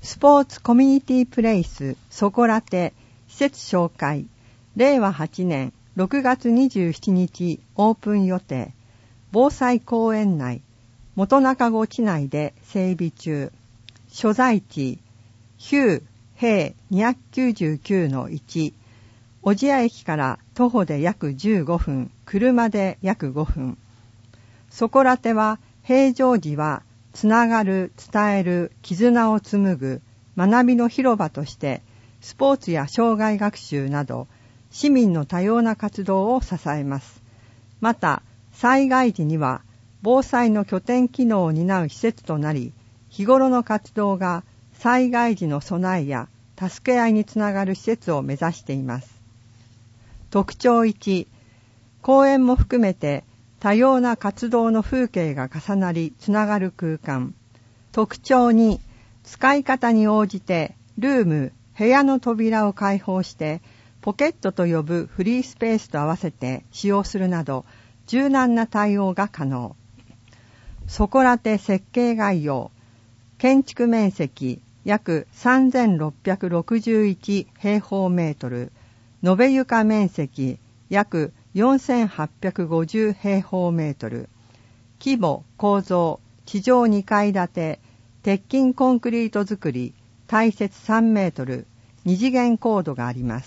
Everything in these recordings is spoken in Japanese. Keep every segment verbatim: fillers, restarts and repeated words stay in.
スポーツコミュニティプレイスそこらて施設紹介、れいわはちねんろくがつにじゅうしちにちオープン予定。防災公園内、元中郷地内で整備中。所在地、ヒューへいにきゅうきゅうのいち、小千谷駅から徒歩で約じゅうごふん、車で約ごふん。そこらては、平常時は、つながる、伝える、絆を紡ぐ、学びの広場として、スポーツや障害学習など、市民の多様な活動を支えます。また、災害時には、防災の拠点機能を担う施設となり、日頃の活動が災害時の備えや助け合いにつながる施設を目指しています。特徴いち、公園も含めて多様な活動の風景が重なりつながる空間。特徴に、使い方に応じてルーム、部屋の扉を開放してポケットと呼ぶフリースペースと合わせて使用するなど柔軟な対応が可能。そこらて設計概要。建築面積約さんぜんろっぴゃくろくじゅういちへいほうメートル、延べ床面積約よんせんはっぴゃくごじゅうへいほうメートル、規模構造地上にかい建て、鉄筋コンクリート造り、体積さんメートル、二次元コードがあります。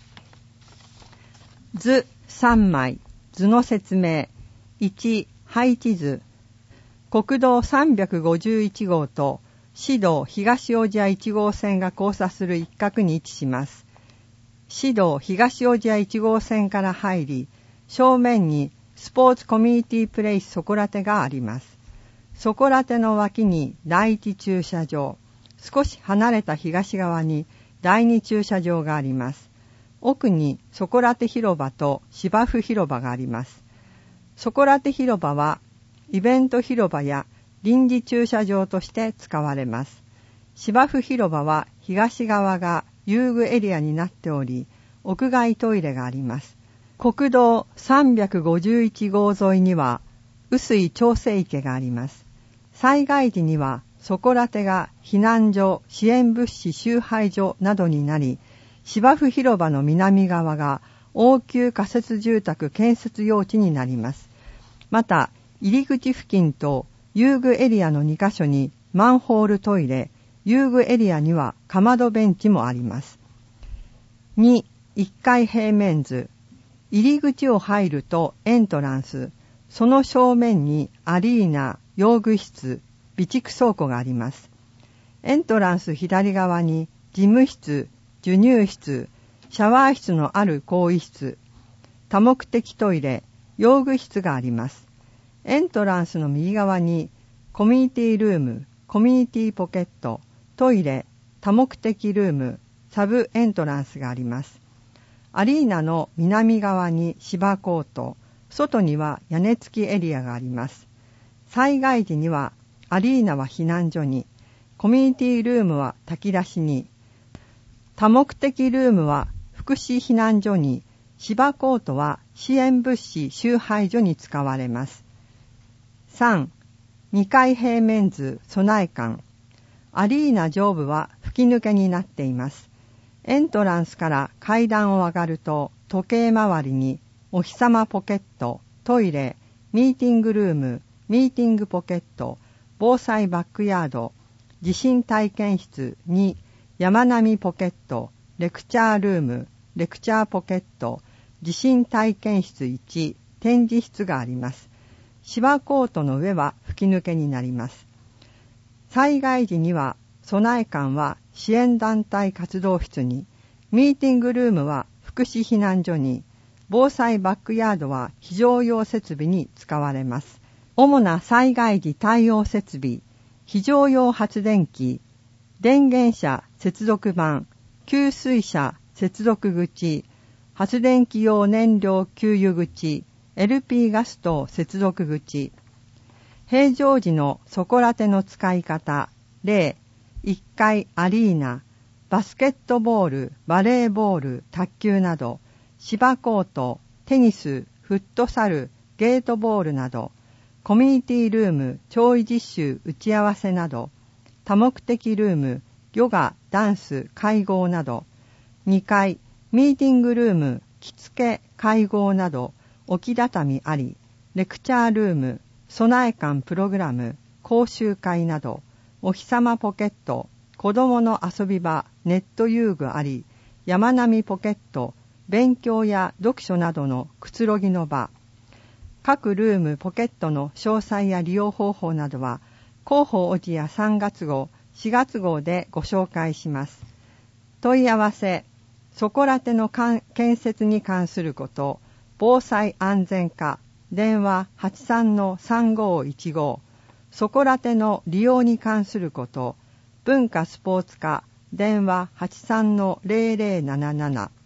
図さんまい、図の説明。いち、配置図。国道さんびゃくごじゅういちごうと市道東小千谷いちごう線が交差する一角に位置します。市道東小千谷いちごう線から入り、正面にスポーツコミュニティプレイスそこらてがあります。そこらての脇に第一駐車場、少し離れた東側に第二駐車場があります。奥にそこらて広場と芝生広場があります。そこらて広場はイベント広場や臨時駐車場として使われます。芝生広場は東側が遊具エリアになっており、屋外トイレがあります。国道さんびゃくごじゅういちごう沿いには雨水調整池があります。災害時にはそこらてが避難所、支援物資集配所などになり、芝生広場の南側が応急仮設住宅建設用地になります。また、入り口付近と遊具エリアのにかしょにマンホールトイレ、遊具エリアにはかまどベンチもあります。に、いっかい平面図。入り口を入るとエントランス、その正面にアリーナ、用具室、備蓄倉庫があります。エントランス左側に事務室、授乳室、シャワー室のある更衣室、多目的トイレ、用具室があります。エントランスの右側にコミュニティルーム、コミュニティポケット、トイレ、多目的ルーム、サブエントランスがあります。アリーナの南側に芝コート、外には屋根付きエリアがあります。災害時にはアリーナは避難所に、コミュニティルームは炊き出しに、多目的ルームは福祉避難所に、芝コートは支援物資集配所に使われます。さん、にかい平面図備え館。アリーナ上部は吹き抜けになっています。エントランスから階段を上がると時計回りにお日様ポケット、トイレ、ミーティングルーム、ミーティングポケット、防災バックヤード、地震体験室に山並ポケット、レクチャールーム、レクチャーポケット、地震体験室いち、展示室があります。芝コートの上は吹き抜けになります。災害時には備え館は支援団体活動室に、ミーティングルームは福祉避難所に、防災バックヤードは非常用設備に使われます。主な災害時対応設備、非常用発電機、電源車接続板、給水車接続口、発電機用燃料給油口、エルピー ガス灯接続口。平常時のそこらての使い方。例、いっかいアリーナ、バスケットボール、バレーボール、卓球など、芝コート、テニス、フットサル、ゲートボールなど、コミュニティルーム、調理実習、打ち合わせなど、多目的ルーム、 ヨガ、ダンス、会合など。にかい、ミーティングルーム、着付け、会合など、置き畳あり、レクチャールーム、備え館プログラム、講習会など、お日様ポケット、子供の遊び場、ネット遊具あり、山並みポケット、勉強や読書などのくつろぎの場。各ルームポケットの詳細や利用方法などは、広報おじやさんがつ号、しがつ号でご紹介します。問い合わせ、そこらての建設に関すること、防災安全課、電話 はちさんのさんごいちご、そこらての利用に関すること、文化スポーツ課、電話 はちさんのぜろぜろなななな、